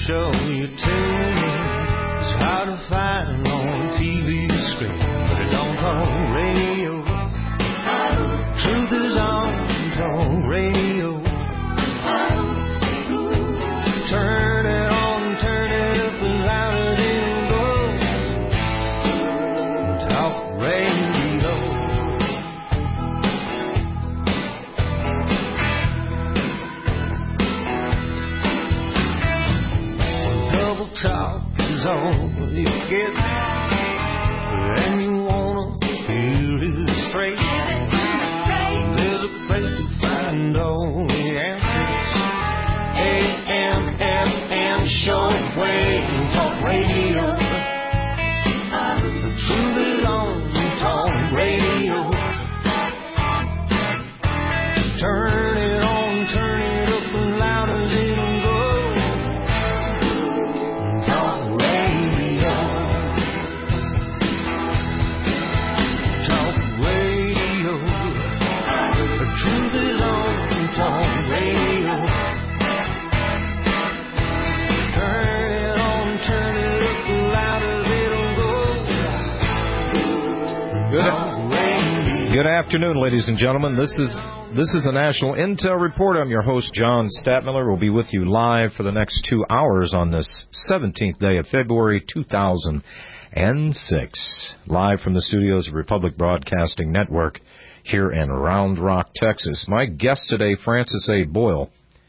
show you tune in. It's hard to find on TV screen, but it's on talk radio. Truth is on talk radio. Turn it on, turn it up as loud as it goes. Talk radio. When double talk is all you get, and you wanna hear it straight, there's a place to find all the answers. AM/FM shortwave talk radio. The truth is on talk radio. Turn it on, turn it up as loud as it'll go. Talk radio. Talk radio. The truth is on talk radio. Turn it on, turn it up as loud as it'll go. Talk radio. Good afternoon, ladies and gentlemen. This is the National Intel Report. I'm your host, John Statmiller. We'll be with you live for the next 2 hours on this 17th day of February 2006. Live from the studios of Republic Broadcasting Network here in Round Rock, Texas. My guest today, Francis A. Boyle.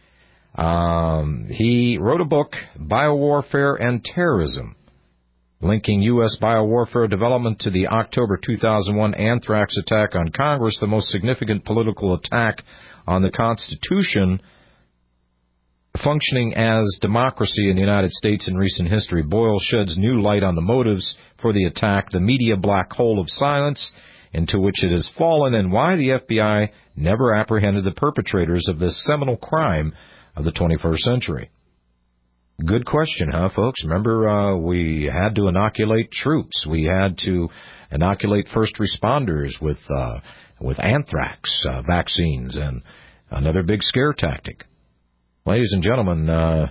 He wrote a book, Biowarfare and Terrorism, linking U.S. biowarfare development to the October 2001 anthrax attack on Congress, the most significant political attack on the Constitution functioning as democracy in the United States in recent history. Boyle sheds new light on the motives for the attack, the media black hole of silence into which it has fallen, and why the FBI never apprehended the perpetrators of this seminal crime of the 21st century. Good question, huh, folks? Remember, we had to inoculate troops. We had to inoculate first responders with anthrax vaccines, and another big scare tactic. Ladies and gentlemen,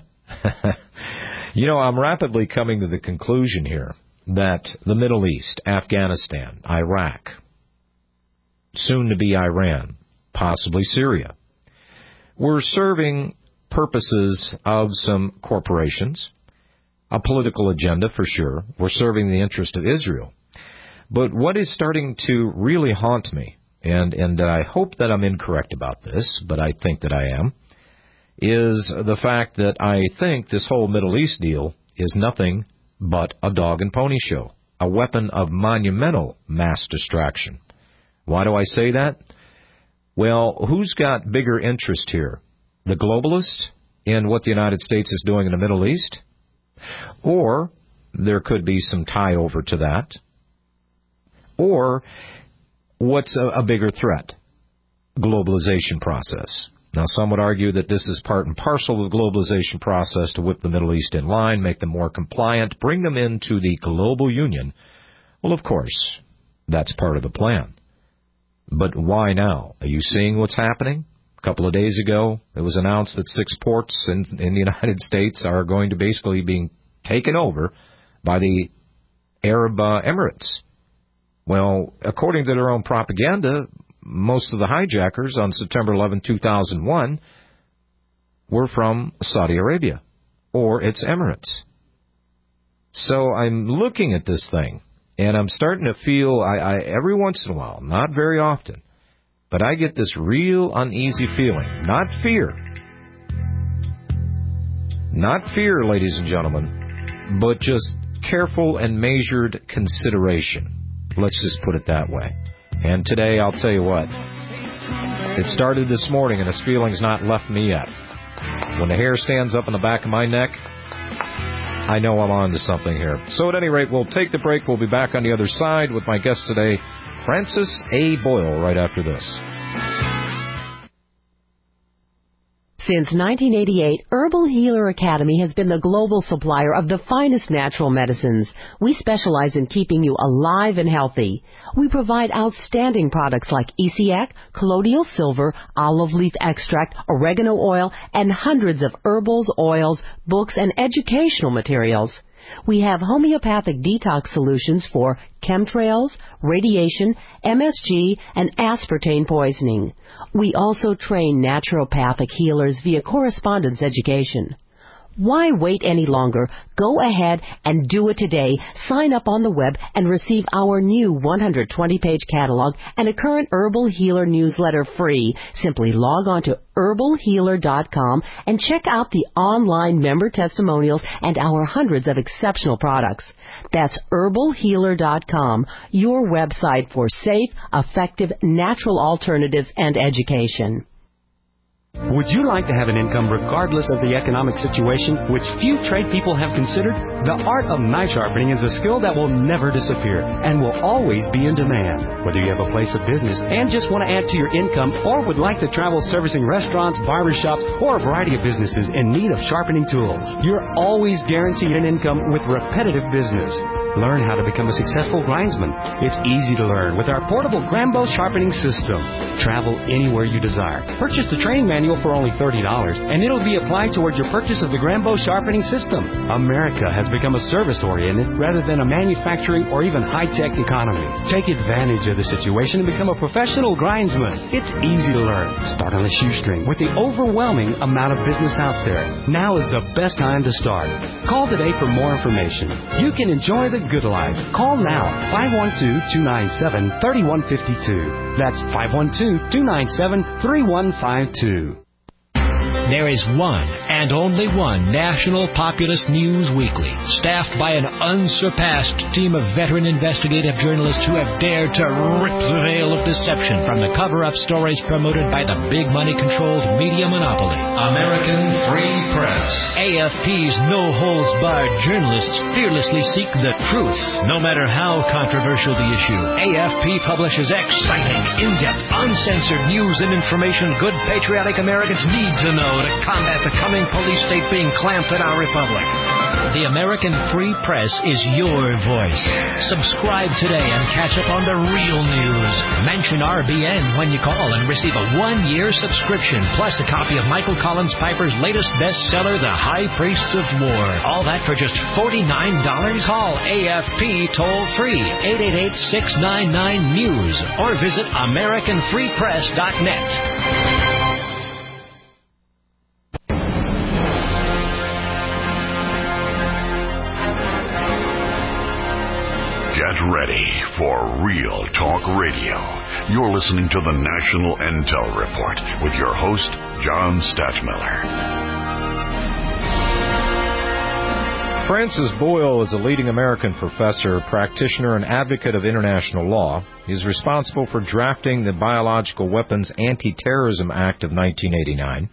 I'm rapidly coming to the conclusion here that the Middle East, Afghanistan, Iraq, soon to be Iran, possibly Syria, we're serving purposes of some corporations, a political agenda for sure. We're serving the interest of Israel. But what is starting to really haunt me, and I hope that I'm incorrect about this, but I think that I am, is the fact that I think this whole Middle East deal is nothing but a dog and pony show, a weapon of monumental mass distraction. Why do I say that? Well, who's got bigger interest here? The globalist in what the United States is doing in the Middle East? Or there could be some tie over to that. Or what's a bigger threat? Globalization process. Now, some would argue that this is part and parcel of the globalization process to whip the Middle East in line, make them more compliant, bring them into the global union. Well, of course, that's part of the plan. But why now? Are you seeing what's happening? A couple of days ago, it was announced that 6 ports in the United States are going to basically be taken over by the Arab Emirates. Well, according to their own propaganda, most of the hijackers on September 11, 2001 were from Saudi Arabia or its Emirates. So I'm looking at this thing, and I'm starting to feel, I every once in a while, not very often, but I get this real uneasy feeling. Not fear. Not fear, ladies and gentlemen, but just careful and measured consideration. Let's just put it that way. And today, I'll tell you what, it started this morning, and this feeling's not left me yet. When the hair stands up on the back of my neck, I know I'm on to something here. So at any rate, we'll take the break. We'll be back on the other side with my guest today, Francis A. Boyle, right after this. Since 1988, Herbal Healer Academy has been the global supplier of the finest natural medicines. We specialize in keeping you alive and healthy. We provide outstanding products like Essiac, colloidal silver, olive leaf extract, oregano oil, and hundreds of herbals, oils, books, and educational materials. We have homeopathic detox solutions for chemtrails, radiation, MSG, and aspartame poisoning. We also train naturopathic healers via correspondence education. Why wait any longer? Go ahead and do it today. Sign up on the web and receive our new 120-page catalog and a current Herbal Healer newsletter free. Simply log on to herbalhealer.com and check out the online member testimonials and our hundreds of exceptional products. That's herbalhealer.com, your website for safe, effective, natural alternatives and education. Would you like to have an income regardless of the economic situation, which few trade people have considered? The art of knife sharpening is a skill that will never disappear and will always be in demand. Whether you have a place of business and just want to add to your income or would like to travel servicing restaurants, barbershops, or a variety of businesses in need of sharpening tools, you're always guaranteed an income with repetitive business. Learn how to become a successful grindsman. It's easy to learn with our portable Grambo sharpening system. Travel anywhere you desire. Purchase the training manual for only $30, and it'll be applied toward your purchase of the Grambo sharpening system. America has become a service-oriented rather than a manufacturing or even high-tech economy. Take advantage of the situation and become a professional grindsman. It's easy to learn. Start on a shoestring with the overwhelming amount of business out there. Now is the best time to start. Call today for more information. You can enjoy the good life. Call now, 512-297-3152. That's 512-297-3152. There is one and only one National Populist News Weekly, staffed by an unsurpassed team of veteran investigative journalists who have dared to rip the veil of deception from the cover-up stories promoted by the big money-controlled media monopoly. American Free Press. AFP's no-holds-barred journalists fearlessly seek the truth, no matter how controversial the issue. AFP publishes exciting, in-depth, uncensored news and information good patriotic Americans need to know to combat the coming police state being clamped in our republic. The American Free Press is your voice. Subscribe today and catch up on the real news. Mention RBN when you call and receive a 1-year subscription, plus a copy of Michael Collins Piper's latest bestseller, The High Priests of War. All that for just $49? Call AFP toll-free, 888-699-NEWS, or visit AmericanFreePress.net. Get ready for Real Talk Radio. You're listening to the National Intel Report with your host, John Stadtmiller. Francis Boyle is a leading American professor, practitioner, and advocate of international law. He's responsible for drafting the Biological Weapons Anti-Terrorism Act of 1989,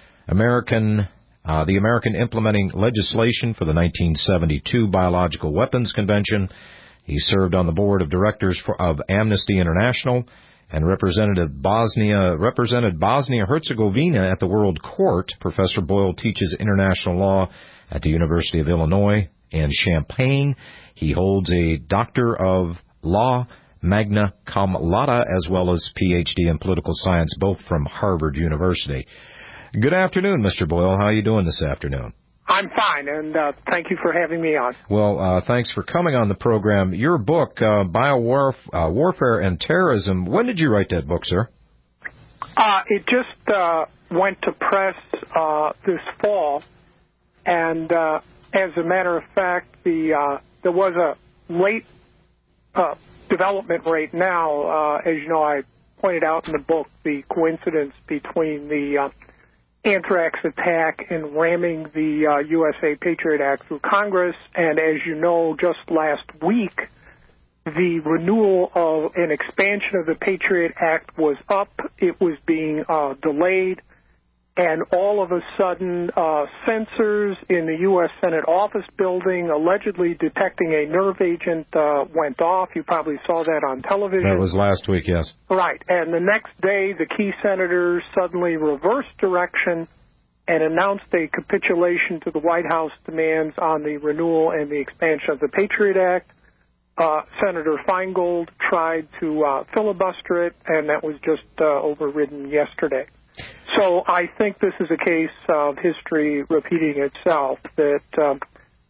the American implementing legislation for the 1972 Biological Weapons Convention. He served on the board of directors of Amnesty International and represented Bosnia-Herzegovina at the World Court. Professor Boyle teaches international law at the University of Illinois in Champaign. He holds a Doctor of Law magna cum laude as well as Ph.D. in political science, both from Harvard University. Good afternoon, Mr. Boyle. How are you doing this afternoon? I'm fine, and thank you for having me on. Well, thanks for coming on the program. Your book, Warfare and Terrorism, when did you write that book, sir? It just went to press this fall, and as a matter of fact, there was a late development rate now. As you know, I pointed out in the book the coincidence between the anthrax attack and ramming the USA Patriot Act through Congress. And as you know, just last week, the renewal of an expansion of the Patriot Act was up. It was being delayed. And all of a sudden, sensors in the U.S. Senate office building allegedly detecting a nerve agent went off. You probably saw that on television. That was last week, yes. Right. And the next day, the key senators suddenly reversed direction and announced a capitulation to the White House demands on the renewal and the expansion of the Patriot Act. Senator Feingold tried to filibuster it, and that was just overridden yesterday. So I think this is a case of history repeating itself, that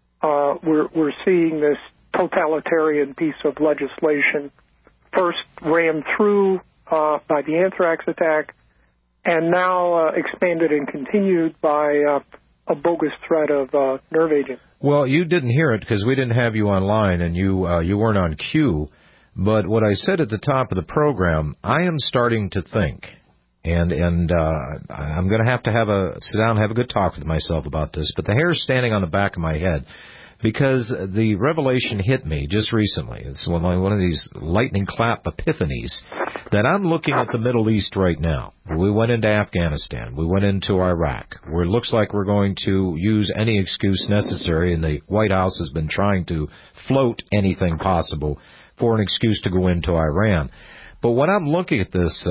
we're seeing this totalitarian piece of legislation first rammed through by the anthrax attack, and now expanded and continued by a bogus threat of nerve agent. Well, you didn't hear it because we didn't have you online, and you weren't on cue. But what I said at the top of the program, I am starting to think, and I'm going to have sit down and have a good talk with myself about this, but the hair's standing on the back of my head because the revelation hit me just recently. It's one of these lightning clap epiphanies that I'm looking at the Middle East right now. We went into Afghanistan. We went into Iraq, where it looks like we're going to use any excuse necessary, and the White House has been trying to float anything possible for an excuse to go into Iran. But when I'm looking at this,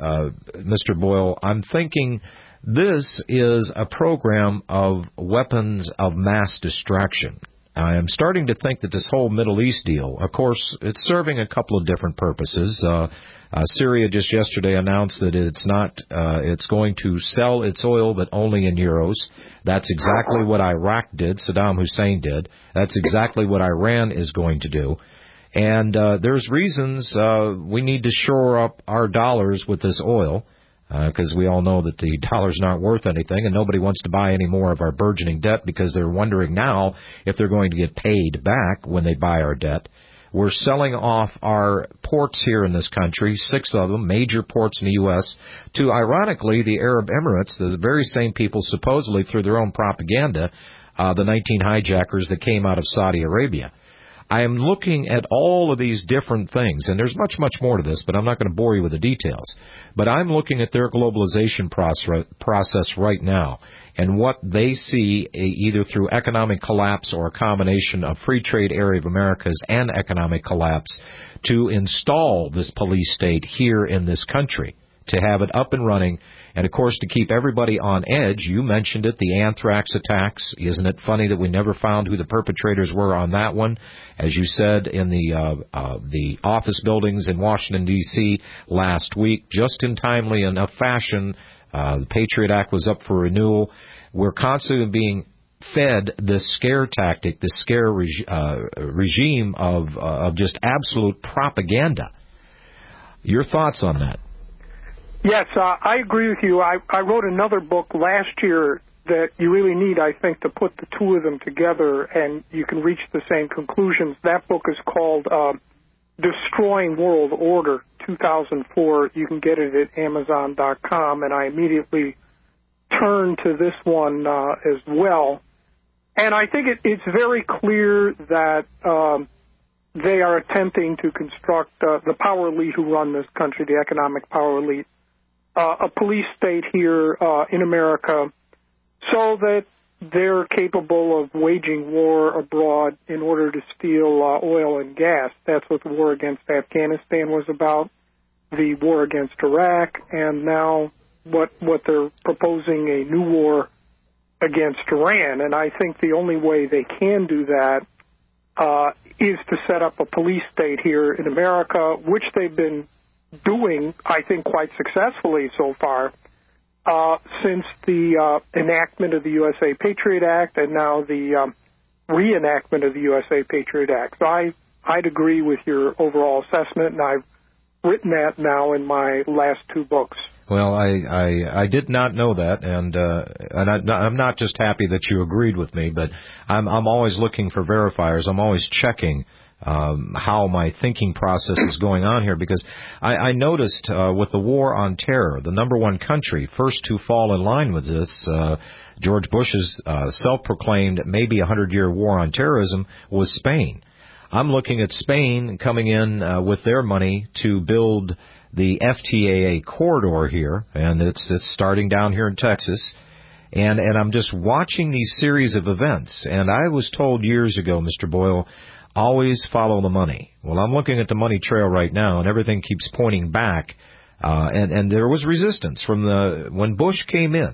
Mr. Boyle, I'm thinking this is a program of weapons of mass destruction. I am starting to think that this whole Middle East deal, of course, it's serving a couple of different purposes. Syria just yesterday announced that it's going to sell its oil, but only in euros. That's exactly what Iraq did, Saddam Hussein did. That's exactly what Iran is going to do. And there's reasons we need to shore up our dollars with this oil, because we all know that the dollar's not worth anything, and nobody wants to buy any more of our burgeoning debt because they're wondering now if they're going to get paid back when they buy our debt. We're selling off our ports here in this country, 6 of them, major ports in the U.S., to, ironically, the Arab Emirates, the very same people supposedly through their own propaganda, the 19 hijackers that came out of Saudi Arabia. I am looking at all of these different things, and there's much, much more to this, but I'm not going to bore you with the details. But I'm looking at their globalization process right now and what they see either through economic collapse or a combination of free trade area of Americas and economic collapse to install this police state here in this country, to have it up and running, and, of course, to keep everybody on edge. You mentioned it, the anthrax attacks. Isn't it funny that we never found who the perpetrators were on that one? As you said, in the office buildings in Washington, D.C. last week, just in timely enough fashion, the Patriot Act was up for renewal. We're constantly being fed this scare tactic, this scare regime of just absolute propaganda. Your thoughts on that? Yes, I agree with you. I wrote another book last year that you really need, I think, to put the two of them together, and you can reach the same conclusions. That book is called Destroying World Order, 2004. You can get it at Amazon.com, and I immediately turned to this one as well. And I think it's very clear that they are attempting to construct the power elite who run this country, the economic power elite, a police state here in America, so that they're capable of waging war abroad in order to steal oil and gas. That's what the war against Afghanistan was about, the war against Iraq, and now what they're proposing, a new war against Iran. And I think the only way they can do that is to set up a police state here in America, which they've been doing, I think, quite successfully so far, since the enactment of the USA Patriot Act and now the reenactment of the USA Patriot Act. So I'd agree with your overall assessment, and I've written that now in my last 2 books. Well, I did not know that, and I'm not just happy that you agreed with me, but I'm always looking for verifiers. I'm always checking how my thinking process is going on here, because I noticed with the war on terror, the number one country first to fall in line with this, George Bush's self-proclaimed maybe 100-year war on terrorism, was Spain. I'm looking at Spain coming in with their money to build the FTAA corridor here, and it's starting down here in Texas. And I'm just watching these series of events. And I was told years ago, Mr. Boyle, always follow the money. Well, I'm looking at the money trail right now, and everything keeps pointing back. And there was resistance from when Bush came in.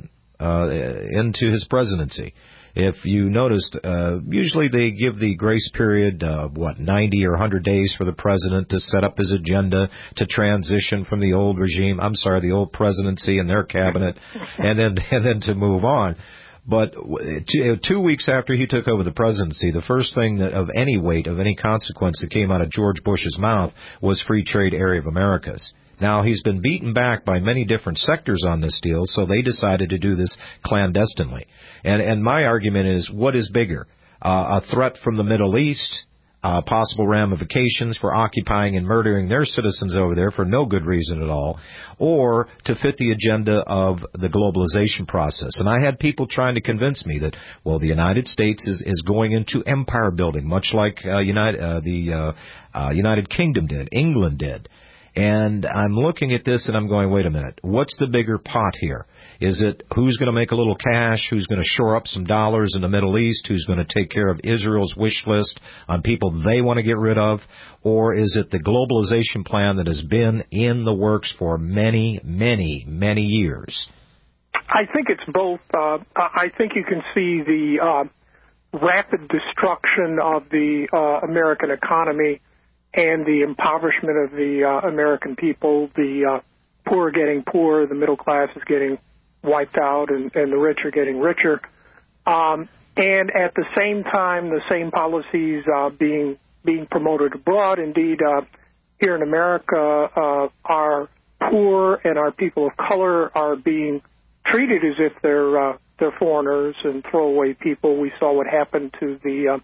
into his presidency. If you noticed, usually they give the grace period, 90 or 100 days for the president to set up his agenda to transition from the old regime, the old presidency and their cabinet, and then to move on. But 2 weeks after he took over the presidency, the first thing that of any weight, of any consequence that came out of George Bush's mouth was Free Trade Area of Americas. Now, he's been beaten back by many different sectors on this deal, so they decided to do this clandestinely. And my argument is, what is bigger? A threat from the Middle East, possible ramifications for occupying and murdering their citizens over there for no good reason at all, or to fit the agenda of the globalization process. And I had people trying to convince me that, well, the United States is going into empire building, much like the United Kingdom did, England did. And I'm looking at this and I'm going, wait a minute, what's the bigger pot here? Is it who's going to make a little cash, who's going to shore up some dollars in the Middle East, who's going to take care of Israel's wish list on people they want to get rid of, or is it the globalization plan that has been in the works for many, many, many years? I think it's both. I think you can see the rapid destruction of the American economy and the impoverishment of the American people. The poor are getting poorer, the middle class is getting wiped out, and the rich are getting richer. And at the same time, the same policies being promoted abroad. Indeed, here in America, our poor and our people of color are being treated as if they're foreigners and throwaway people. We saw what happened to the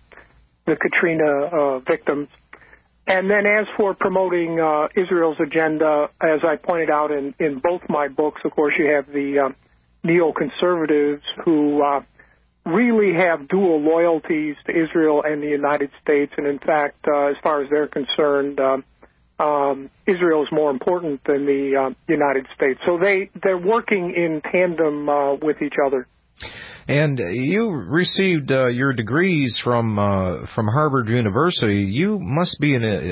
Katrina victims. And then as for promoting Israel's agenda, as I pointed out in both my books, of course, you have the neoconservatives who really have dual loyalties to Israel and the United States. And in fact, as far as they're concerned, Israel is more important than the United States. So they're working in tandem with each other. And you received your degrees from Harvard University. You must be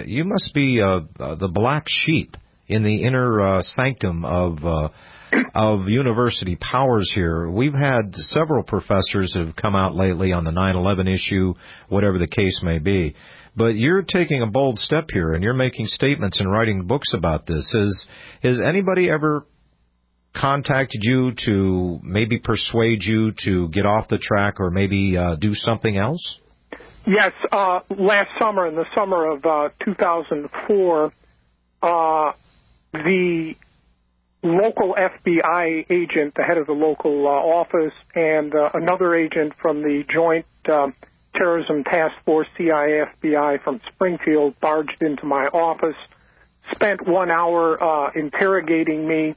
the black sheep in the inner sanctum of university powers here. We've had several professors who have come out lately on the 9/11 issue, whatever the case may be. But you're taking a bold step here, and you're making statements and writing books about this. Has anybody ever contacted you to maybe persuade you to get off the track or maybe do something else? Yes. Last summer, in the summer of 2004, the local FBI agent, the head of the local office, and another agent from the Joint Terrorism Task Force, CIA-FBI from Springfield, barged into my office, spent 1 hour interrogating me,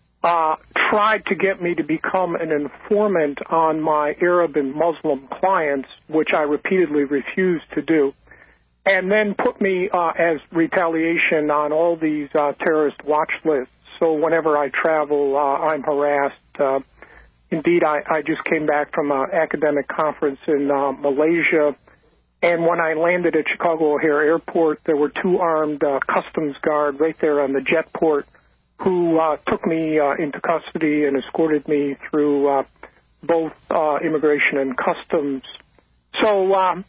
tried to get me to become an informant on my Arab and Muslim clients, which I repeatedly refused to do, and then put me as retaliation on all these terrorist watch lists. So whenever I travel, I'm harassed. Indeed, I just came back from an academic conference in Malaysia, and when I landed at Chicago O'Hare Airport, there were two armed customs guards right there on the jet port who took me into custody and escorted me through both immigration and customs. So,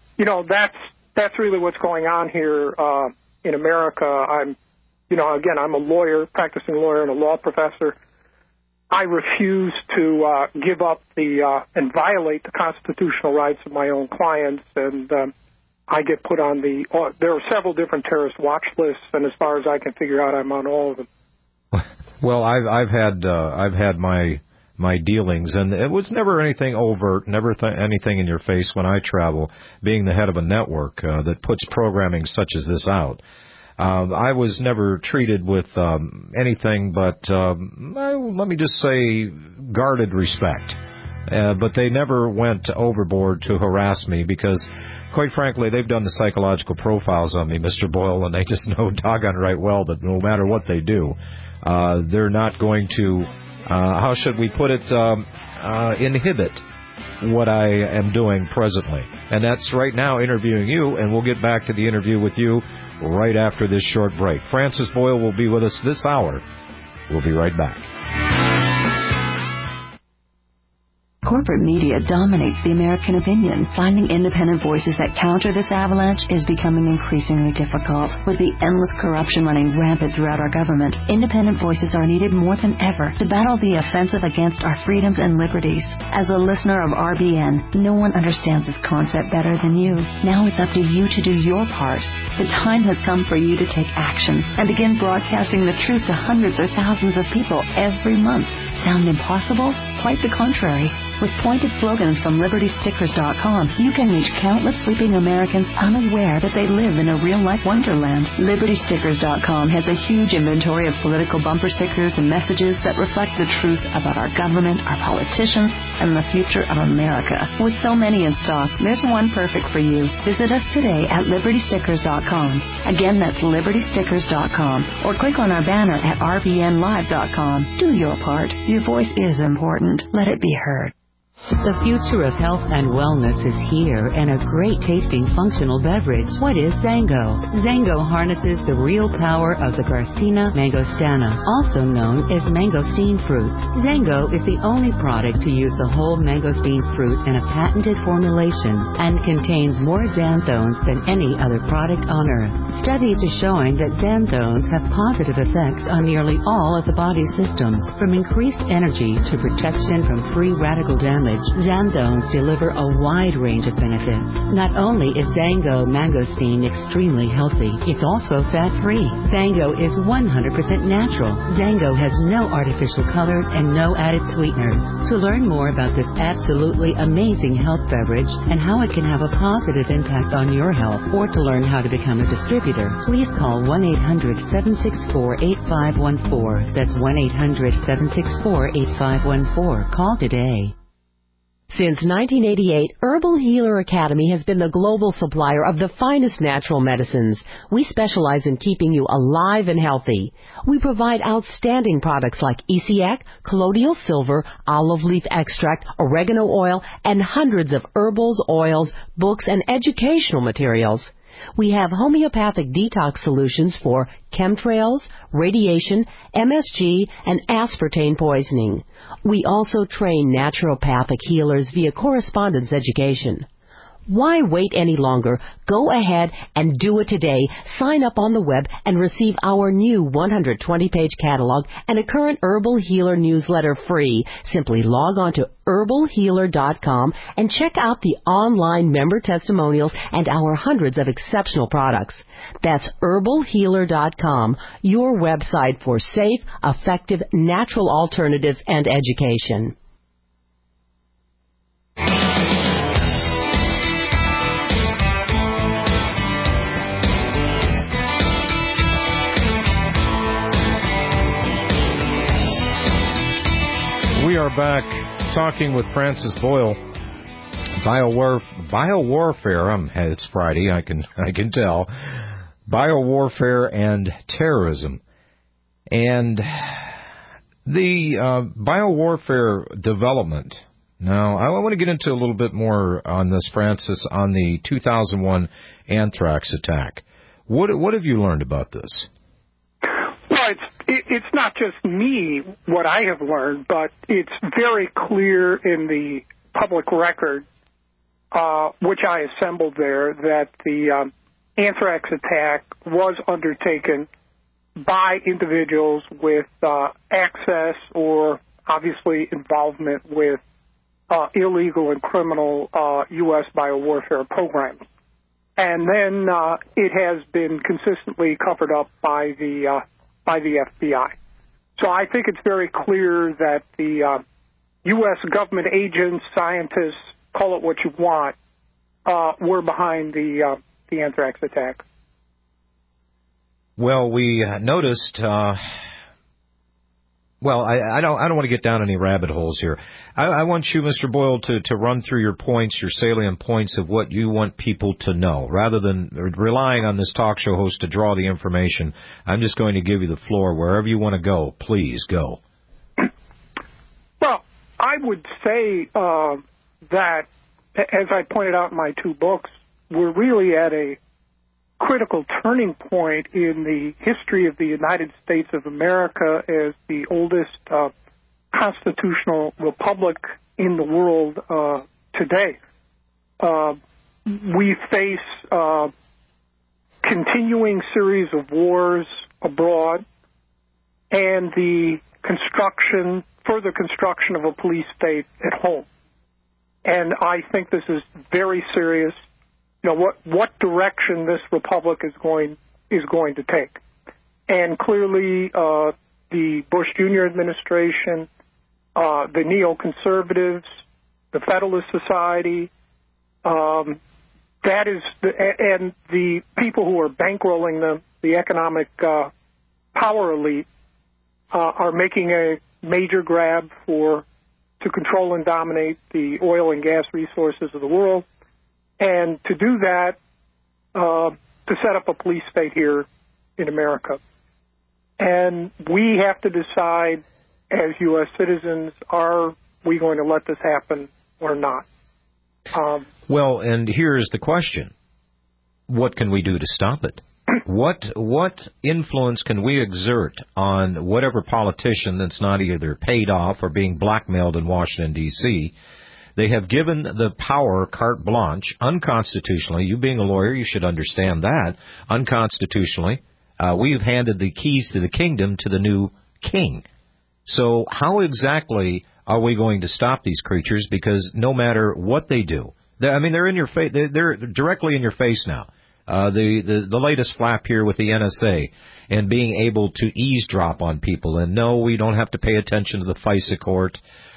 that's really what's going on here in America. I'm a lawyer, practicing lawyer and a law professor. I refuse to give up and violate the constitutional rights of my own clients, and I get put on there are several different terrorist watch lists, and as far as I can figure out, I'm on all of them. Well, I've had my dealings, and it was never anything overt, never anything in your face when I travel, being the head of a network that puts programming such as this out. I was never treated with anything but, let me just say, guarded respect. But they never went overboard to harass me because, quite frankly, they've done the psychological profiles on me, Mr. Boyle, and they just know doggone right well that no matter what they do, they're not going to, how should we put it, inhibit what I am doing presently. And that's right now interviewing you, and we'll get back to the interview with you right after this short break. Francis Boyle will be with us this hour. We'll be right back. Corporate media dominates the American opinion. Finding independent voices that counter this avalanche is becoming increasingly difficult. With the endless corruption running rampant throughout our government, independent voices are needed more than ever to battle the offensive against our freedoms and liberties. As a listener of RBN, no one understands this concept better than you. Now it's up to you to do your part. The time has come for you to take action and begin broadcasting the truth to hundreds or thousands of people every month. Sound impossible? Quite the contrary. With pointed slogans from LibertyStickers.com, you can reach countless sleeping Americans unaware that they live in a real-life wonderland. LibertyStickers.com has a huge inventory of political bumper stickers and messages that reflect the truth about our government, our politicians, and the future of America. With so many in stock, there's one perfect for you. Visit us today at LibertyStickers.com. Again, that's LibertyStickers.com. Or click on our banner at RBNLive.com. Do your part. Your voice is important. Let it be heard. The future of health and wellness is here, and a great tasting functional beverage. What is Zango? Zango harnesses the real power of the Garcinia mangostana, also known as mangosteen fruit. Zango is the only product to use the whole mangosteen fruit in a patented formulation and contains more xanthones than any other product on earth. Studies are showing that xanthones have positive effects on nearly all of the body's systems, from increased energy to protection from free radical damage. Xanthones deliver a wide range of benefits. Not only is Zango mangosteen extremely healthy, it's also fat-free. Zango is 100% natural. Zango has no artificial colors and no added sweeteners. To learn more about this absolutely amazing health beverage and how it can have a positive impact on your health, or to learn how to become a distributor, please call 1-800-764-8514. That's 1-800-764-8514. Call today. Since 1988, Herbal Healer Academy has been the global supplier of the finest natural medicines. We specialize in keeping you alive and healthy. We provide outstanding products like Essiac, colloidal silver, olive leaf extract, oregano oil, and hundreds of herbals, oils, books, and educational materials. We have homeopathic detox solutions for chemtrails, radiation, MSG, and aspartame poisoning. We also train naturopathic healers via correspondence education. Why wait any longer? Go ahead and do it today. Sign up on the web and receive our new 120-page catalog and a current Herbal Healer newsletter free. Simply log on to herbalhealer.com and check out the online member testimonials and our hundreds of exceptional products. That's herbalhealer.com, your website for safe, effective, natural alternatives and education. We are back talking with Francis Boyle. Biowarfare. It's Friday. I can tell. Biowarfare and terrorism, and the biowarfare development. Now, I want to get into a little bit more on this, Francis, on the 2001 anthrax attack. What have you learned about this? Well, it's not just me, what I have learned, but it's very clear in the public record, which I assembled there, that the anthrax attack was undertaken by individuals with access or obviously involvement with illegal and criminal U.S. biowarfare programs. And then it has been consistently covered up by the FBI. So I think it's very clear that the U.S. government agents, scientists, call it what you want, were behind the anthrax attack. Well, we noticed. I don't want to get down any rabbit holes here. I want you, Mr. Boyle, to run through your points, your salient points of what you want people to know. Rather than relying on this talk show host to draw the information, I'm just going to give you the floor. Wherever you want to go, please go. Well, I would say that, as I pointed out in my two books, we're really at a critical turning point in the history of the United States of America as the oldest constitutional republic in the world today. We face continuing series of wars abroad and the further construction of a police state at home. And I think this is very serious. What direction this republic is going to take. And clearly, the Bush Jr. administration, the neoconservatives, the Federalist Society, and the people who are bankrolling them, the economic power elite, are making a major grab to control and dominate the oil and gas resources of the world, and to do that, to set up a police state here in America. And we have to decide as U.S. citizens, are we going to let this happen or not? Well, and here's the question. What can we do to stop it? What influence can we exert on whatever politician that's not either paid off or being blackmailed in Washington, D.C.? They have given the power carte blanche unconstitutionally. You being a lawyer, you should understand that. Unconstitutionally, we've handed the keys to the kingdom to the new king. So how exactly are we going to stop these creatures? Because no matter what they do, they're in your face. They're directly in your face now. The latest flap here with the NSA and being able to eavesdrop on people. And no, we don't have to pay attention to the FISA court.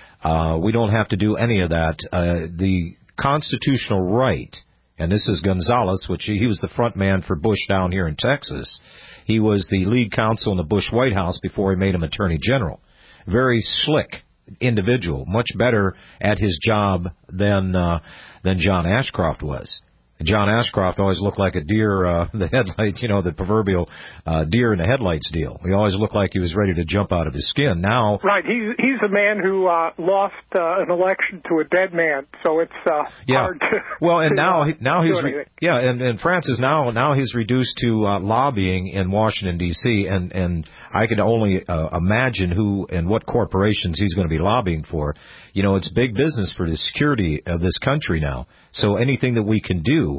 We don't have to do any of that. The constitutional right, and this is Gonzalez, which he was the front man for Bush down here in Texas. He was the lead counsel in the Bush White House before he made him Attorney General. Very slick individual, much better at his job than John Ashcroft was. John Ashcroft always looked like a deer, the headlight, the proverbial deer in the headlights deal. He always looked like he was ready to jump out of his skin. Now, right, he's a man who lost an election to a dead man, so it's hard to. Well, and to, now he's anything. and Francis now he's reduced to lobbying in Washington D.C. and I can only imagine who and what corporations he's going to be lobbying for. It's big business for the security of this country now. So anything that we can do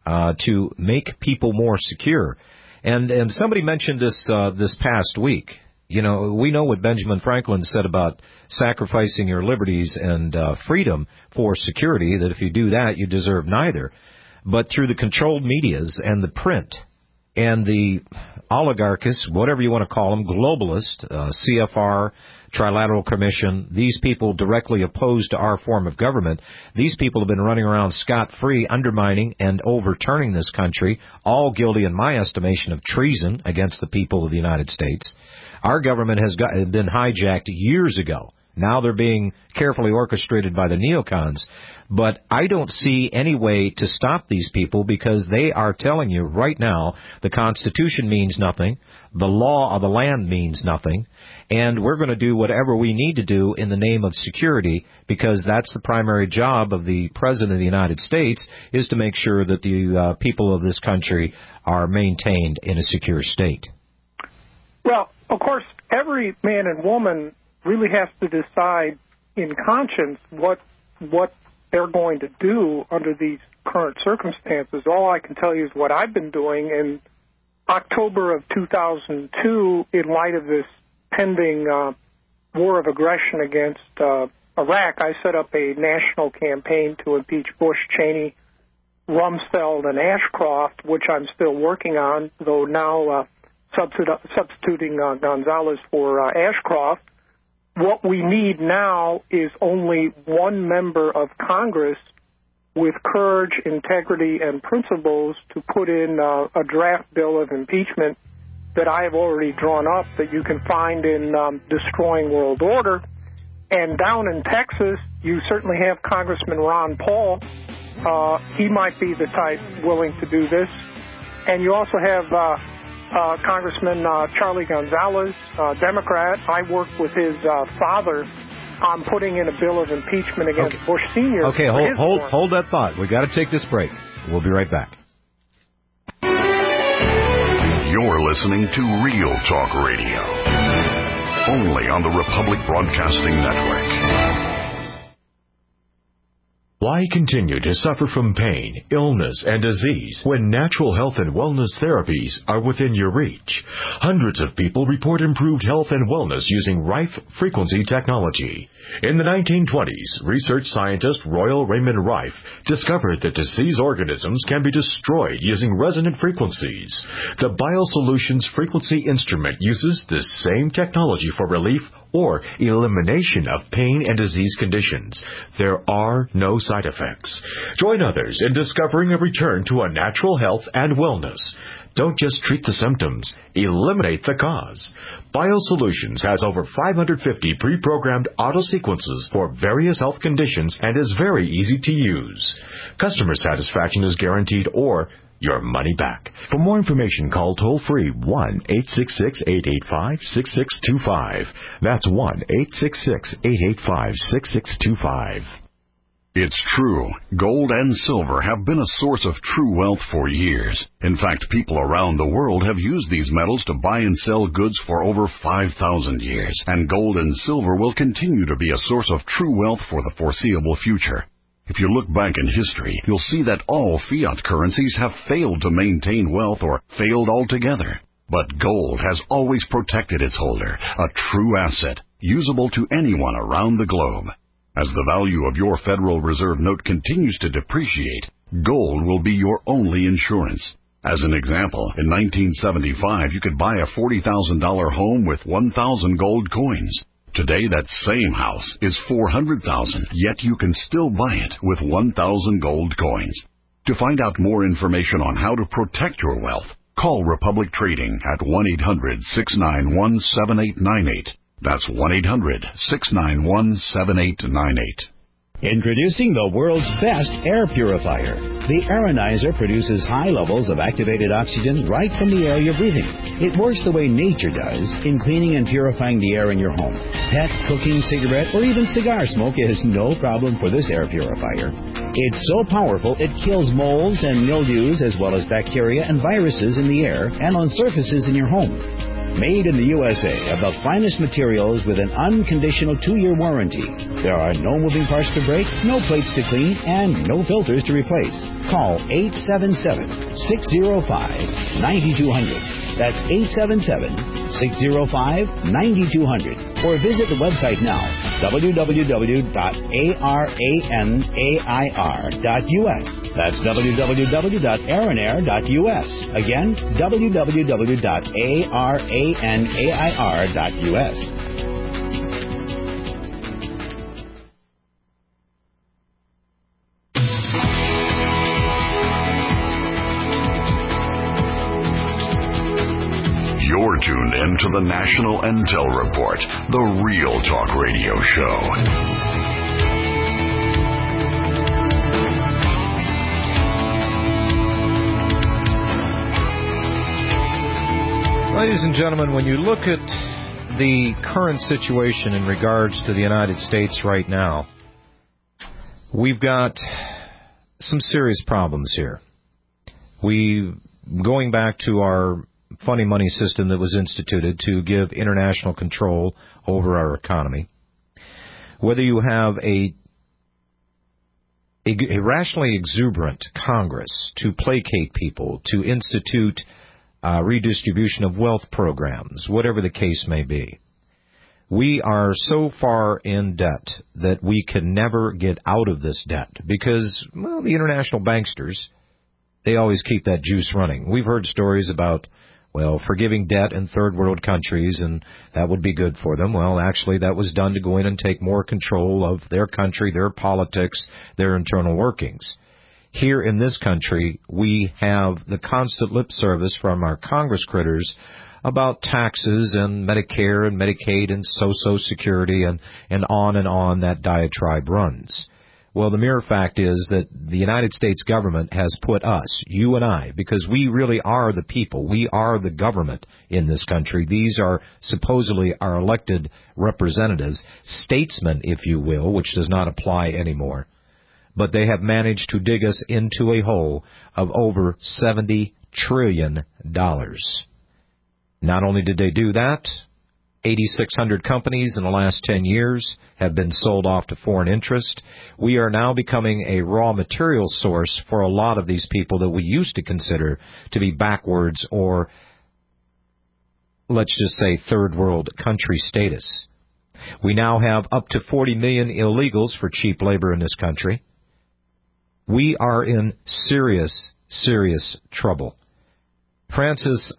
to make people more secure. And somebody mentioned this past week. We know what Benjamin Franklin said about sacrificing your liberties and freedom for security, that if you do that, you deserve neither. But through the controlled medias and the print and the oligarchists, whatever you want to call them, globalist, CFR, Trilateral Commission, these people directly opposed to our form of government, these people have been running around scot-free, undermining and overturning this country, all guilty, in my estimation, of treason against the people of the United States. Our government has been hijacked years ago. Now they're being carefully orchestrated by the neocons. But I don't see any way to stop these people because they are telling you right now the Constitution means nothing, the law of the land means nothing, and we're going to do whatever we need to do in the name of security because that's the primary job of the President of the United States, is to make sure that the people of this country are maintained in a secure state. Well, of course, every man and woman really has to decide in conscience what they're going to do under these current circumstances. All I can tell you is what I've been doing. In October of 2002, in light of this pending war of aggression against Iraq, I set up a national campaign to impeach Bush, Cheney, Rumsfeld, and Ashcroft, which I'm still working on, though now substituting Gonzalez for Ashcroft. What we need now is only one member of Congress with courage, integrity, and principles to put in a draft bill of impeachment that I have already drawn up that you can find in Destroying World Order. And down in Texas, you certainly have Congressman Ron Paul. He might be the type willing to do this. And you also have Congressman Charlie Gonzalez, Democrat. I worked with his father on putting in a bill of impeachment against Bush Sr. Okay, hold that thought. We've got to take this break. We'll be right back. You're listening to Real Talk Radio, only on the Republic Broadcasting Network. Why continue to suffer from pain, illness, and disease when natural health and wellness therapies are within your reach? Hundreds of people report improved health and wellness using Rife frequency technology. In the 1920s, research scientist Royal Raymond Rife discovered that diseased organisms can be destroyed using resonant frequencies. The BioSolutions frequency instrument uses this same technology for relief or elimination of pain and disease conditions. There are no side effects. Join others in discovering a return to a natural health and wellness. Don't just treat the symptoms, eliminate the cause. BioSolutions has over 550 pre-programmed auto-sequences for various health conditions and is very easy to use. Customer satisfaction is guaranteed or your money back. For more information, call toll-free 1-866-885-6625. That's 1-866-885-6625. It's true. Gold and silver have been a source of true wealth for years. In fact, people around the world have used these metals to buy and sell goods for over 5,000 years. And gold and silver will continue to be a source of true wealth for the foreseeable future. If you look back in history, you'll see that all fiat currencies have failed to maintain wealth or failed altogether. But gold has always protected its holder, a true asset, usable to anyone around the globe. As the value of your Federal Reserve note continues to depreciate, gold will be your only insurance. As an example, in 1975, you could buy a $40,000 home with 1,000 gold coins. Today, that same house is $400,000, yet you can still buy it with 1,000 gold coins. To find out more information on how to protect your wealth, call Republic Trading at 1-800-691-7898. That's 1-800-691-7898. Introducing the world's best air purifier. The Aeronizer produces high levels of activated oxygen right from the air you're breathing. It works the way nature does in cleaning and purifying the air in your home. Pet, cooking, cigarette, or even cigar smoke is no problem for this air purifier. It's so powerful it kills molds and mildews as well as bacteria and viruses in the air and on surfaces in your home. Made in the USA of the finest materials with an unconditional 2-year warranty. There are no moving parts to break, no plates to clean, and no filters to replace. Call 877-605-9200. That's 877-605-9200. Or visit the website now, www.aranair.us. That's www.aranair.us. Again, www.aranair.us. You're tuned in to the National Intel Report, the Real Talk Radio Show. Ladies and gentlemen, when you look at the current situation in regards to the United States right now, we've got some serious problems here. Going back to our funny money system that was instituted to give international control over our economy. Whether you have a rationally exuberant Congress to placate people, to institute redistribution of wealth programs, whatever the case may be, we are so far in debt that we can never get out of this debt because, well, the international banksters, they always keep that juice running. We've heard stories about, well, forgiving debt in third world countries, and that would be good for them. Well, actually, that was done to go in and take more control of their country, their politics, their internal workings. Here in this country, we have the constant lip service from our Congress critters about taxes and Medicare and Medicaid and Social Security and on that diatribe runs. Well, the mere fact is that the United States government has put us, you and I, because we really are the people. We are the government in this country. These are supposedly our elected representatives, statesmen, if you will, which does not apply anymore. But they have managed to dig us into a hole of over $70 trillion. Not only did they do that, 8,600 companies in the last 10 years have been sold off to foreign interest. We are now becoming a raw material source for a lot of these people that we used to consider to be backwards or, let's just say, third world country status. We now have up to 40 million illegals for cheap labor in this country. We are in serious, serious trouble. Francis,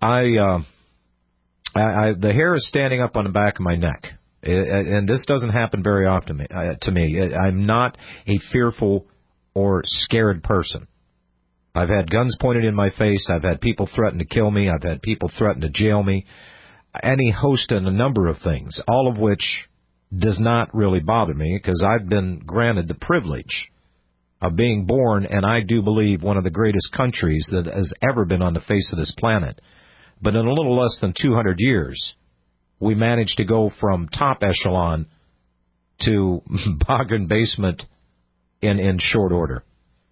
the hair is standing up on the back of my neck, and this doesn't happen very often to me. I'm not a fearful or scared person. I've had guns pointed in my face. I've had people threaten to kill me. I've had people threaten to jail me. Any host and a number of things, all of which does not really bother me because I've been granted the privilege of being born, and I do believe one of the greatest countries that has ever been on the face of this planet. But in a little less than 200 years, we managed to go from top echelon to bargain basement in short order.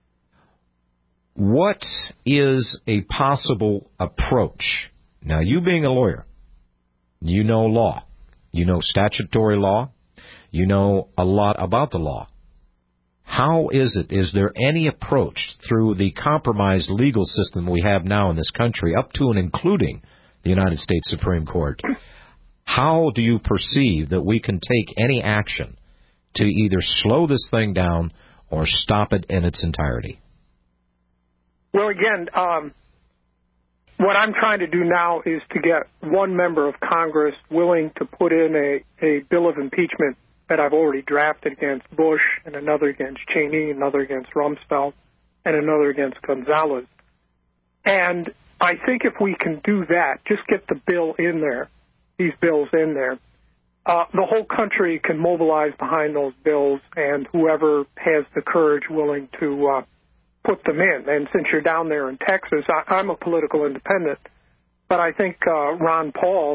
What is a possible approach? Now, you being a lawyer, you know law. You know statutory law. You know a lot about the law. How is it? Is there any approach through the compromised legal system we have now in this country, up to and including the United States Supreme Court? How do you perceive that we can take any action to either slow this thing down or stop it in its entirety? Well, again, what I'm trying to do now is to get one member of Congress willing to put in a bill of impeachment that I've already drafted against Bush, and another against Cheney, another against Rumsfeld, and another against Gonzalez. And I think if we can do that, just get the bill in there, these bills in there, the whole country can mobilize behind those bills, and whoever has the courage willing to put them in. And since you're down there in Texas, I'm a political independent, but I think Ron Paul,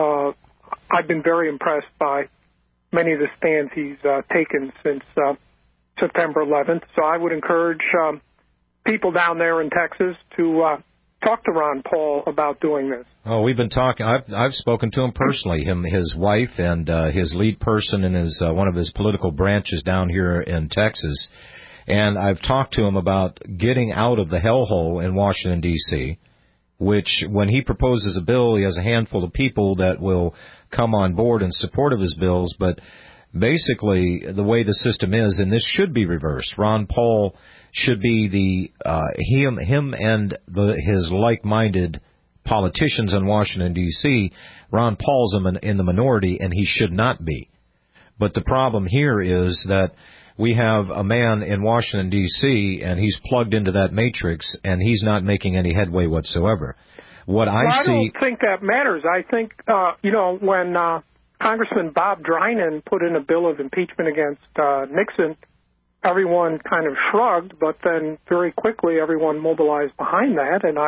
I've been very impressed by many of the stands he's taken since September 11th. So I would encourage people down there in Texas to talk to Ron Paul about doing this. Oh, we've been talking. I've spoken to him personally, his wife, and his lead person in his one of his political branches down here in Texas. And I've talked to him about getting out of the hellhole in Washington, D.C., which when he proposes a bill, he has a handful of people that will come on board in support of his bills. But basically, the way the system is, and this should be reversed, Ron Paul should be him and his like-minded politicians in Washington, D.C., Ron Paul's in the minority, and he should not be. But the problem here is that we have a man in Washington, D.C., and he's plugged into that matrix, and he's not making any headway whatsoever. I don't think that matters. I think, when Congressman Bob Drinan put in a bill of impeachment against Nixon, everyone kind of shrugged, but then very quickly everyone mobilized behind that, and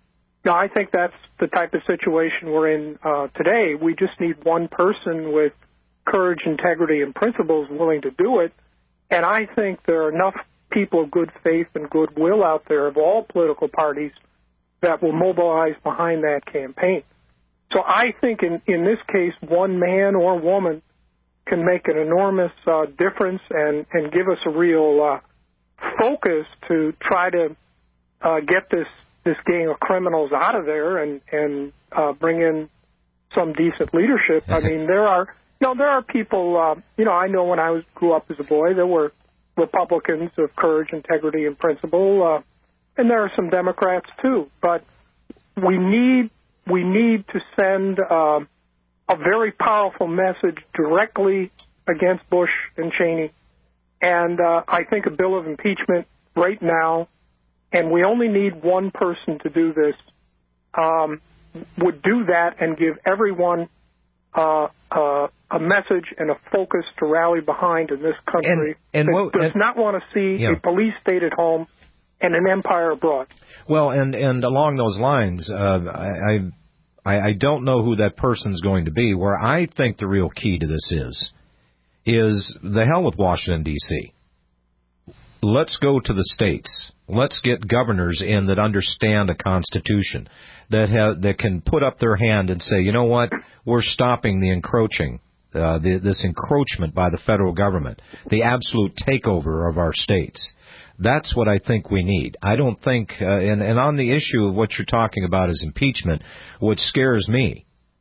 I think that's the type of situation we're in today. We just need one person with courage, integrity, and principles willing to do it. And I think there are enough people of good faith and goodwill out there of all political parties that will mobilize behind that campaign. So I think in this case, one man or woman can make an enormous difference and give us a real focus to try to get this gang of criminals out of there and bring in some decent leadership. I mean, there are people, I know when I grew up as a boy, there were Republicans of courage, integrity, and principle, and there are some Democrats too. But we need to send a very powerful message directly against Bush and Cheney. And I think a bill of impeachment right now, and we only need one person to do this, would do that and give everyone a message and a focus to rally behind in this country that does not want to see a police state at home and an empire abroad. Well, and along those lines, I don't know who that person's going to be. Where I think the real key to this is the hell with Washington, D.C. let's go to the states. Let's get governors in that understand the Constitution, that can put up their hand and say, you know what, we're stopping the encroaching, this encroachment by the federal government, the absolute takeover of our states. That's what I think we need. I don't think, and on the issue of what you're talking about is impeachment, what scares me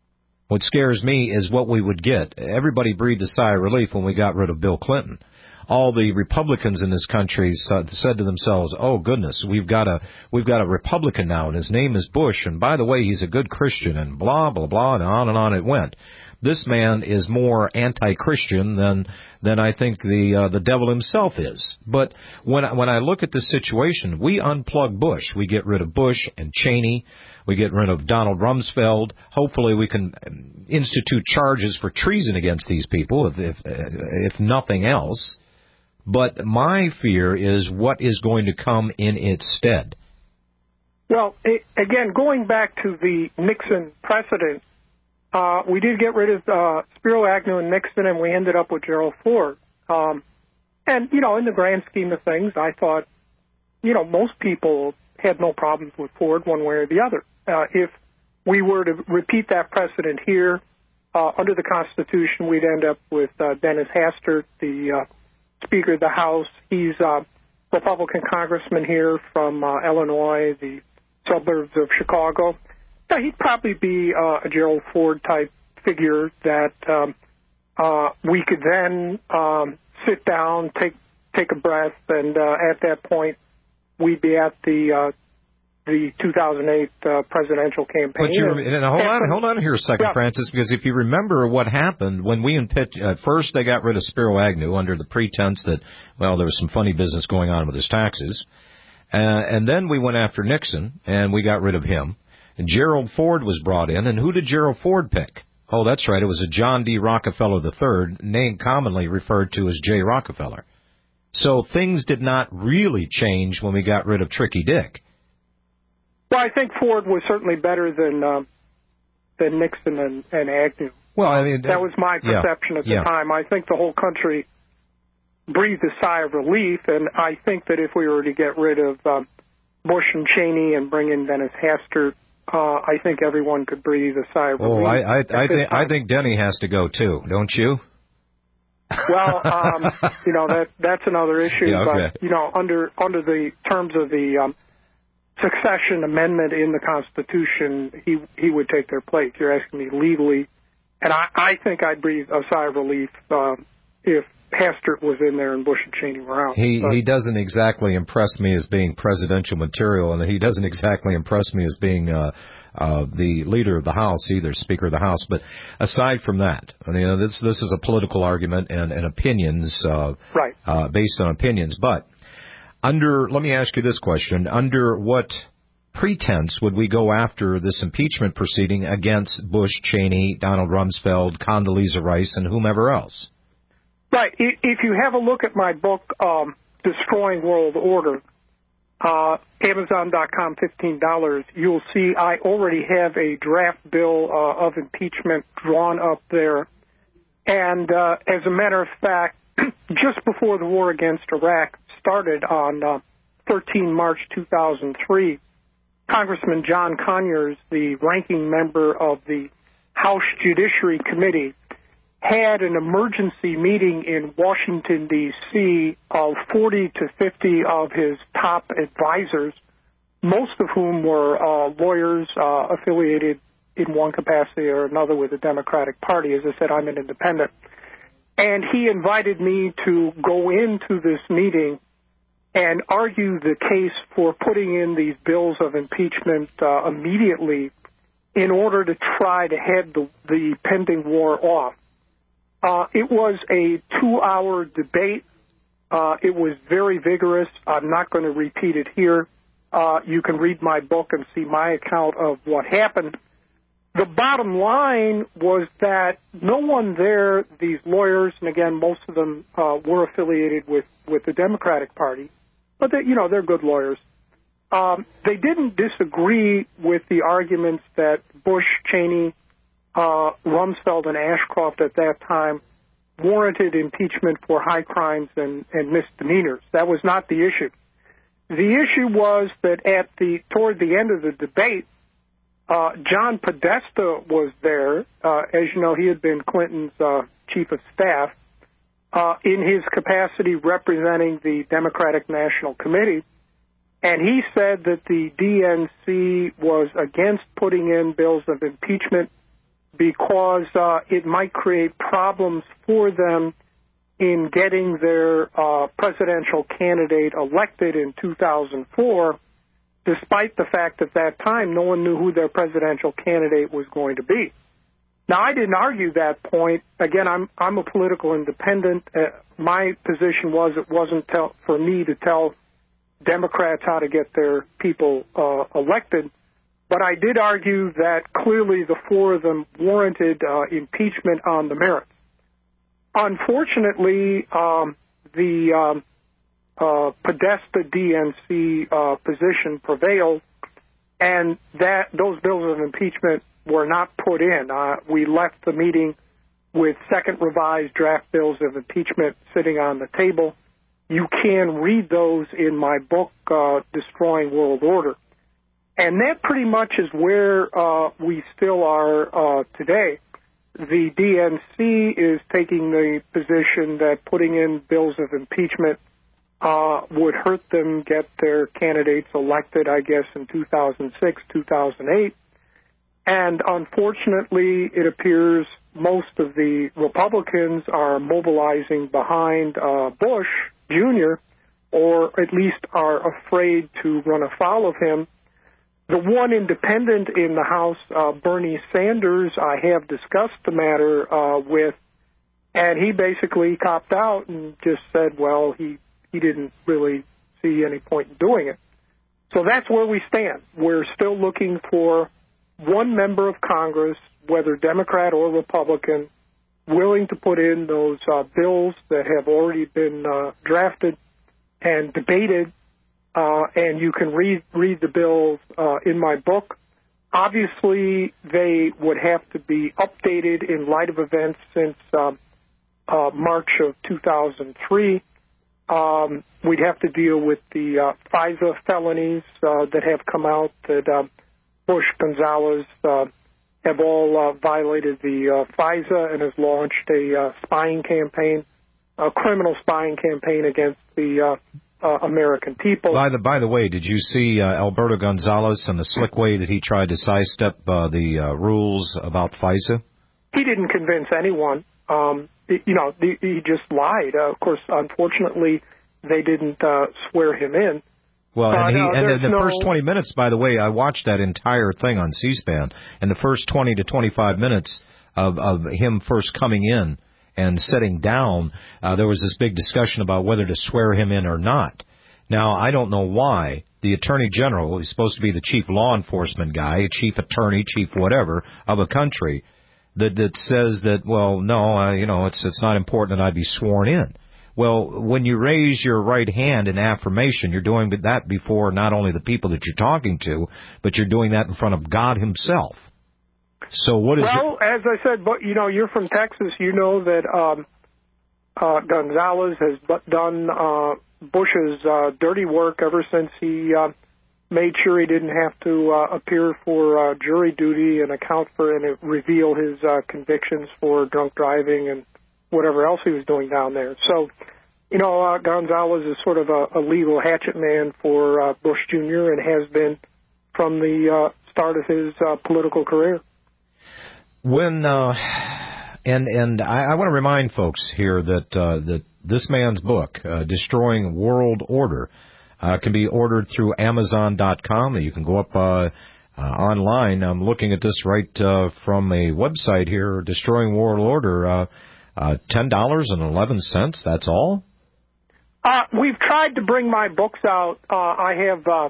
is what we would get. Everybody breathed a sigh of relief when we got rid of Bill Clinton. All the Republicans in this country said to themselves, "Oh goodness, we've got a Republican now, and his name is Bush, and by the way, he's a good Christian," and blah blah blah, and on it went. This man is more anti-Christian than I think the devil himself is. But when I look at this situation, we unplug Bush, we get rid of Bush and Cheney. We get rid of Donald Rumsfeld. Hopefully we can institute charges for treason against these people, if nothing else. But my fear is what is going to come in its stead. Well, again, going back to the Nixon precedent, we did get rid of Spiro Agnew and Nixon, and we ended up with Gerald Ford. And, in the grand scheme of things, I thought, most people had no problems with Ford one way or the other. If we were to repeat that precedent here, under the Constitution, we'd end up with Dennis Hastert, the Speaker of the House. He's a Republican congressman here from Illinois, the suburbs of Chicago. He'd probably be a Gerald Ford-type figure that we could then sit down, take a breath, and at that point, we'd be at the 2008 presidential campaign. But hold on here a second, yeah. Francis, because if you remember what happened when we first they got rid of Spiro Agnew under the pretense that, well, there was some funny business going on with his taxes, and then we went after Nixon and we got rid of him. And Gerald Ford was brought in, and who did Gerald Ford pick? Oh, that's right, it was a John D. Rockefeller III, name commonly referred to as J. Rockefeller. So things did not really change when we got rid of Tricky Dick. Well, I think Ford was certainly better than Nixon and Agnew. Well, I mean, that was my perception at the time. I think the whole country breathed a sigh of relief, and I think that if we were to get rid of Bush and Cheney and bring in Dennis Hastert, I think everyone could breathe a sigh of relief. Oh, I think Denny has to go too, don't you? Well, that's another issue. Yeah, okay. But under the terms of the succession amendment in the Constitution, he would take their place. You're asking me legally, and I think I'd breathe a sigh of relief if Hastert was in there and Bush and Cheney were out. He doesn't exactly impress me as being presidential material, and he doesn't exactly impress me as being the leader of the House either, Speaker of the House. But aside from that, this is a political argument and opinions, right? Based on opinions. But let me ask you this question: under what pretense would we go after this impeachment proceeding against Bush, Cheney, Donald Rumsfeld, Condoleezza Rice, and whomever else? Right. If you have a look at my book, Destroying World Order, Amazon.com, $15, you'll see I already have a draft bill of impeachment drawn up there. And as a matter of fact, just before the war against Iraq started on 13 March 2003, Congressman John Conyers, the ranking member of the House Judiciary Committee, had an emergency meeting in Washington, D.C. of 40 to 50 of his top advisors, most of whom were lawyers affiliated in one capacity or another with the Democratic Party. As I said, I'm an independent. And he invited me to go into this meeting and argue the case for putting in these bills of impeachment immediately in order to try to head the pending war off. It was a 2-hour debate. It was very vigorous. I'm not going to repeat it here. You can read my book and see my account of what happened. The bottom line was that no one there, these lawyers, and again, most of them were affiliated with the Democratic Party, but they're good lawyers. They didn't disagree with the arguments that Bush, Cheney, Rumsfeld, and Ashcroft at that time warranted impeachment for high crimes and misdemeanors. That was not the issue. The issue was that toward the end of the debate, John Podesta was there. As you know, he had been Clinton's chief of staff in his capacity representing the Democratic National Committee. And he said that the DNC was against putting in bills of impeachment because it might create problems for them in getting their presidential candidate elected in 2004, despite the fact at that time no one knew who their presidential candidate was going to be. Now, I didn't argue that point. Again, I'm a political independent. My position was it wasn't for me to tell Democrats how to get their people elected, but I did argue that clearly the four of them warranted impeachment on the merits. Unfortunately, the Podesta DNC position prevailed, and those bills of impeachment were not put in. We left the meeting with second revised draft bills of impeachment sitting on the table. You can read those in my book, Destroying World Order. And that pretty much is where we still are today. The DNC is taking the position that putting in bills of impeachment would hurt them get their candidates elected, I guess, in 2006, 2008. And unfortunately, it appears most of the Republicans are mobilizing behind Bush Jr., or at least are afraid to run afoul of him. The one independent in the House, Bernie Sanders, I have discussed the matter with, and he basically copped out and just said, well, he didn't really see any point in doing it. So that's where we stand. We're still looking for one member of Congress, whether Democrat or Republican, willing to put in those bills that have already been drafted and debated. And you can read the bills in my book. Obviously, they would have to be updated in light of events since March of 2003. We'd have to deal with the FISA felonies that have come out that Bush, Gonzalez have all violated the FISA and has launched a spying campaign, a criminal spying campaign against the American people. By the way, did you see Alberto Gonzalez and the slick way that he tried to sidestep the rules about FISA? He didn't convince anyone. He just lied. Of course, unfortunately, they didn't swear him in. Well, and the first 20 minutes, by the way, I watched that entire thing on C-SPAN, and the first 20 to 25 minutes of him first coming in and sitting down, there was this big discussion about whether to swear him in or not. Now, I don't know why the Attorney General, who's supposed to be the chief law enforcement guy, chief attorney, chief whatever of a country, that says that, well, no, it's not important that I be sworn in. Well, when you raise your right hand in affirmation, you're doing that before not only the people that you're talking to, but you're doing that in front of God himself. So what is Well, as I said, but you're from Texas. You know that Gonzalez has done Bush's dirty work ever since he made sure he didn't have to appear for jury duty and account for and reveal his convictions for drunk driving and whatever else he was doing down there. So, Gonzalez is sort of a legal hatchet man for Bush Jr. and has been from the start of his political career. When and I want to remind folks here that this man's book, Destroying World Order, can be ordered through Amazon.com. You can go up online. I'm looking at this right from a website here, Destroying World Order. $10.11. That's all. We've tried to bring my books out. I have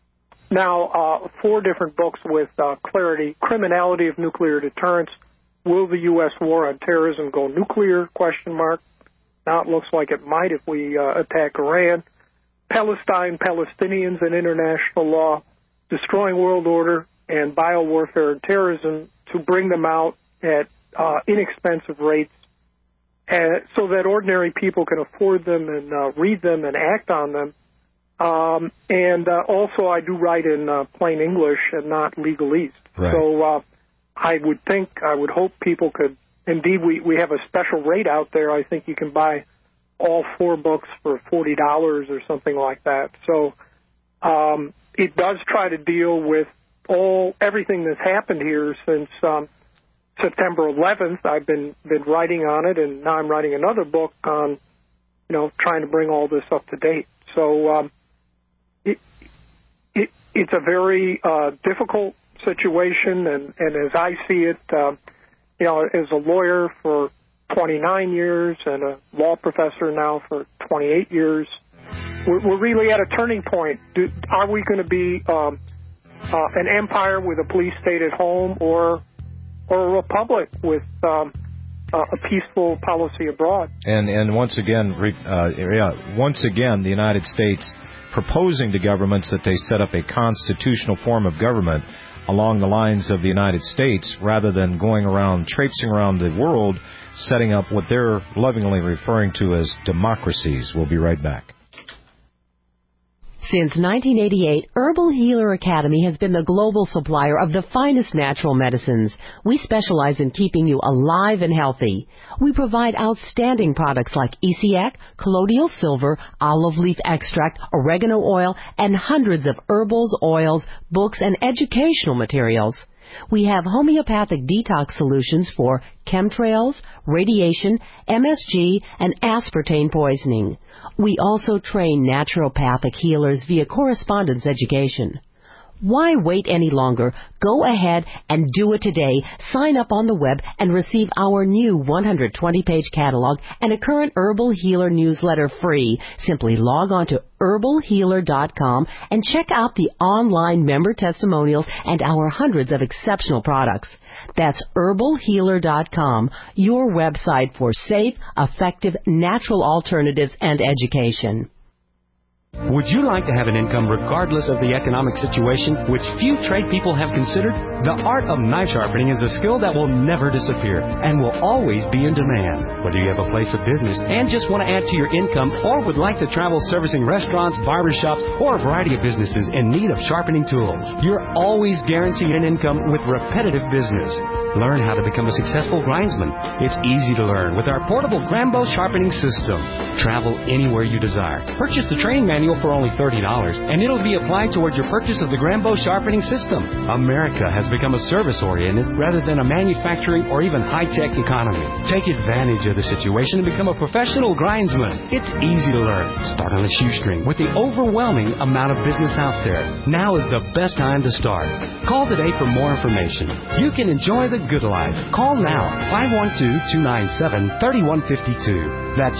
now 4 different books with clarity. Criminality of Nuclear Deterrence. Will the U.S. war on terrorism go nuclear? ? Now it looks like it might if we attack Iran. Palestine, Palestinians, and International Law. Destroying World Order and Biowarfare and Terrorism, to bring them out at inexpensive rates so that ordinary people can afford them and read them and act on them. And also I do write in plain English and not legalese. Right. So I would hope people could, indeed, we have a special rate out there. I think you can buy all 4 books for $40 or something like that. So it does try to deal with everything that's happened here since September 11th. I've been writing on it, and now I'm writing another book on, trying to bring all this up to date. So it's a very difficult situation, and as I see it, as a lawyer for 29 years and a law professor now for 28 years, we're really at a turning point. Are we going to be an empire with a police state at home, or a republic with a peaceful policy abroad? And once again, the United States proposing to governments that they set up a constitutional form of government along the lines of the United States, rather than going around, traipsing around the world, setting up what they're lovingly referring to as democracies. We'll be right back. Since 1988, Herbal Healer Academy has been the global supplier of the finest natural medicines. We specialize in keeping you alive and healthy. We provide outstanding products like Essiac, colloidal silver, olive leaf extract, oregano oil, and hundreds of herbals, oils, books, and educational materials. We have homeopathic detox solutions for chemtrails, radiation, MSG, and aspartame poisoning. We also train naturopathic healers via correspondence education. Why wait any longer? Go ahead and do it today. Sign up on the web and receive our new 120-page catalog and a current Herbal Healer newsletter free. Simply log on to herbalhealer.com and check out the online member testimonials and our hundreds of exceptional products. That's herbalhealer.com, your website for safe, effective, natural alternatives and education. Would you like to have an income regardless of the economic situation, which few trade people have considered? The art of knife sharpening is a skill that will never disappear and will always be in demand. Whether you have a place of business and just want to add to your income, or would like to travel servicing restaurants, barbershops, or a variety of businesses in need of sharpening tools, you're always guaranteed an income with repetitive business. Learn how to become a successful grindsman. It's easy to learn with our portable Grambo sharpening system. Travel anywhere you desire. Purchase the training manual for only $30, and it'll be applied toward your purchase of the Grambo sharpening system. America has become a service-oriented rather than a manufacturing or even high-tech economy. Take advantage of the situation and become a professional grindsman. It's easy to learn. Start on a shoestring with the overwhelming amount of business out there. Now is the best time to start. Call today for more information. You can enjoy the good life. Call now, 512-297-3152. That's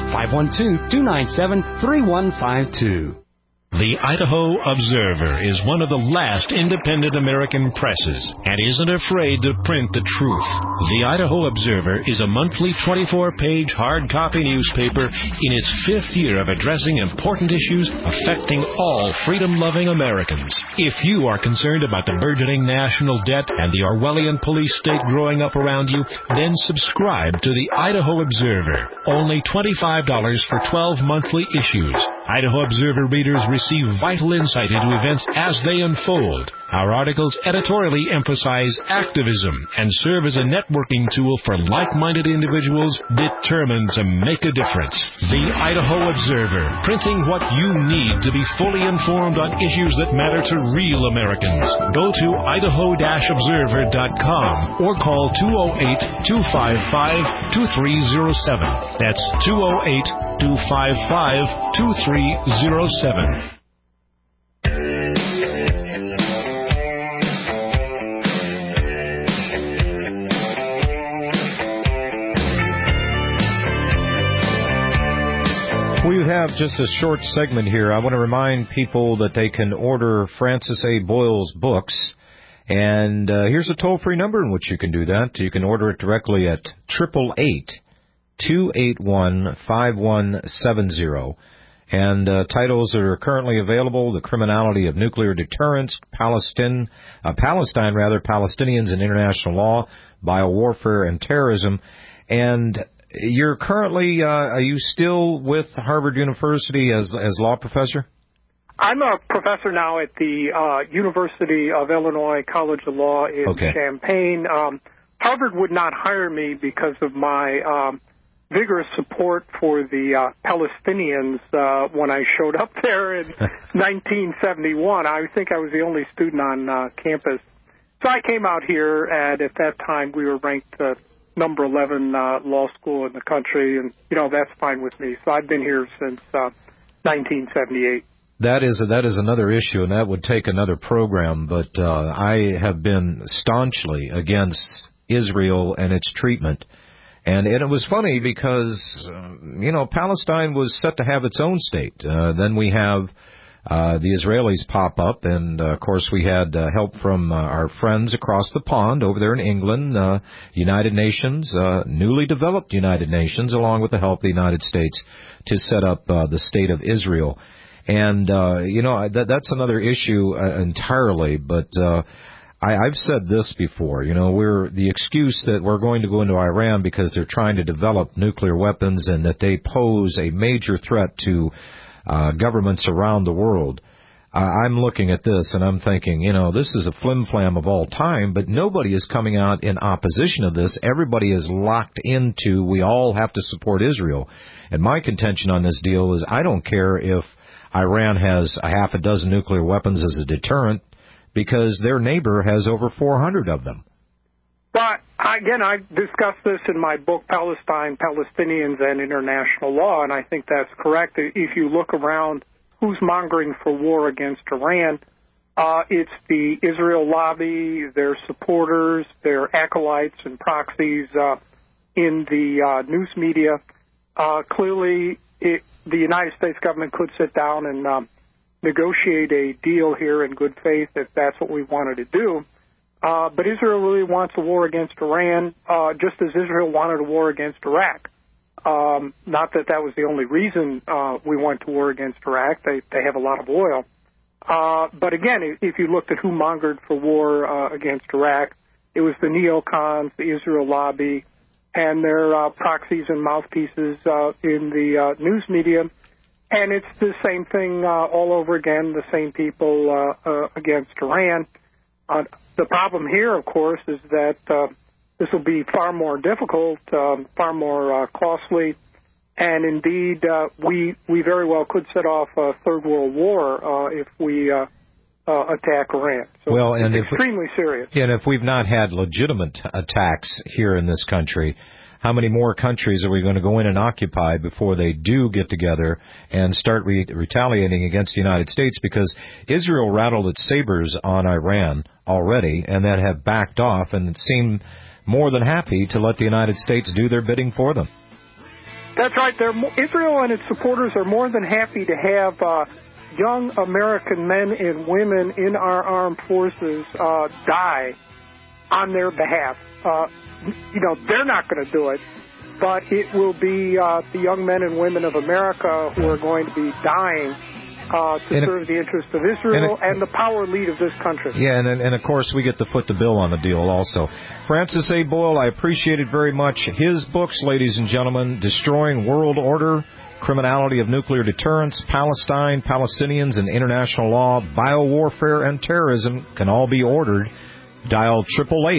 512-297-3152. The Idaho Observer is one of the last independent American presses and isn't afraid to print the truth. The Idaho Observer is a monthly 24-page hard copy newspaper in its 5th year of addressing important issues affecting all freedom-loving Americans. If you are concerned about the burgeoning national debt and the Orwellian police state growing up around you, then subscribe to the Idaho Observer. Only $25 for 12 monthly issues. Idaho Observer readers receive vital insight into events as they unfold. Our articles editorially emphasize activism and serve as a networking tool for like-minded individuals determined to make a difference. The Idaho Observer, printing what you need to be fully informed on issues that matter to real Americans. Go to idaho-observer.com or call 208-255-2307. That's 208-255-2307. We have just a short segment here. I want to remind people that they can order Francis A. Boyle's books. And here's a toll-free number in which you can do that. You can order it directly at 888-281-5170. And titles that are currently available: The Criminality of Nuclear Deterrence, Palestinians and International Law, Biowarfare and Terrorism. And You're currently, are you still with Harvard University as law professor? I'm a professor now at the University of Illinois College of Law in Champaign. Harvard would not hire me because of my vigorous support for the Palestinians when I showed up there in 1971. I think I was the only student on campus. So I came out here, and at that time we were ranked number 11 law school in the country, and, that's fine with me. So I've been here since 1978. That is another issue, and that would take another program, but I have been staunchly against Israel and its treatment. And it was funny because, Palestine was set to have its own state. Then we have the Israelis pop up, and, of course, we had help from our friends across the pond over there in England, United Nations, newly developed United Nations, along with the help of the United States, to set up the State of Israel. And, that's another issue entirely, but I've said this before, we're the excuse that we're going to go into Iran because they're trying to develop nuclear weapons and that they pose a major threat to governments around the world. I'm looking at this and I'm thinking, this is a flim-flam of all time, but nobody is coming out in opposition of this. Everybody is locked into we all have to support Israel. And my contention on this deal is I don't care if Iran has a half a dozen nuclear weapons as a deterrent because their neighbor has over 400 of them. But, again, I discussed this in my book, Palestine, Palestinians, and International Law, and I think that's correct. If you look around who's mongering for war against Iran, it's the Israel lobby, their supporters, their acolytes and proxies in the news media. Clearly, the United States government could sit down and negotiate a deal here in good faith if that's what we wanted to do. But Israel really wants a war against Iran, just as Israel wanted a war against Iraq. Not that that was the only reason we went to war against Iraq. They have a lot of oil. But again, if you looked at who mongered for war against Iraq, it was the neocons, the Israel lobby, and their proxies and mouthpieces in the news media. And it's the same thing all over again, the same people against Iran. The problem here, of course, is that this will be far more difficult, far more costly, and indeed we very well could set off a third world war if we attack Iran. So it's extremely serious. And if we've not had legitimate attacks here in this country, how many more countries are we going to go in and occupy before they do get together and start retaliating against the United States? Because Israel rattled its sabers on Iran already and then have backed off and seem more than happy to let the United States do their bidding for them. That's right. Israel and its supporters are more than happy to have young American men and women in our armed forces die on their behalf. They're not going to do it, but it will be the young men and women of America who are going to be dying to serve the interests of Israel and the power lead of this country. Yeah, and of course we get to foot the bill on the deal also. Francis A. Boyle, I appreciate it very much. His books, ladies and gentlemen, Destroying World Order, Criminality of Nuclear Deterrence, Palestine, Palestinians, and International Law, Biowarfare, and Terrorism can all be ordered. Dial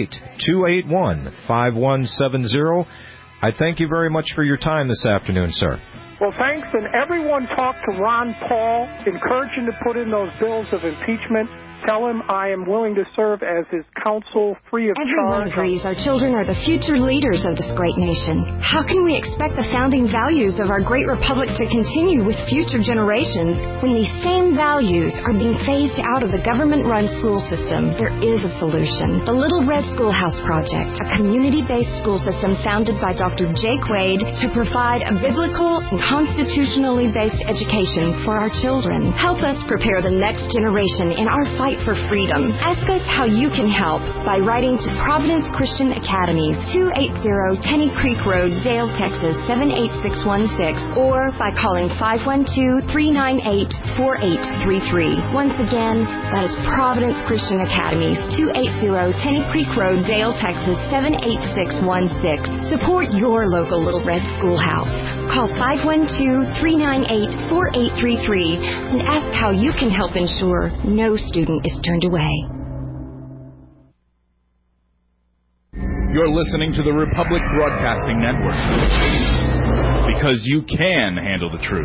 888-281-5170. I thank you very much for your time this afternoon, sir. Well, thanks, and everyone talk to Ron Paul. Encourage him to put in those bills of impeachment. Tell him I am willing to serve as his counsel free of charge. Everyone agrees our children are the future leaders of this great nation. How can we expect the founding values of our great republic to continue with future generations when these same values are being phased out of the government-run school system? There is a solution. The Little Red Schoolhouse Project, a community-based school system founded by Dr. Jake Wade to provide a biblical and constitutionally based education for our children. Help us prepare the next generation in our fight fight for freedom. Ask us how you can help by writing to Providence Christian Academies, 280 Tenny Creek Road, Dale, Texas, 78616, or by calling 512-398-4833. Once again, that is Providence Christian Academies, 280 Tenny Creek Road, Dale, Texas, 78616. Support your local Little Red Schoolhouse. Call 512-398-4833 and ask how you can help ensure no student is turned away. You're listening to the Republic Broadcasting Network. Because you can handle the truth.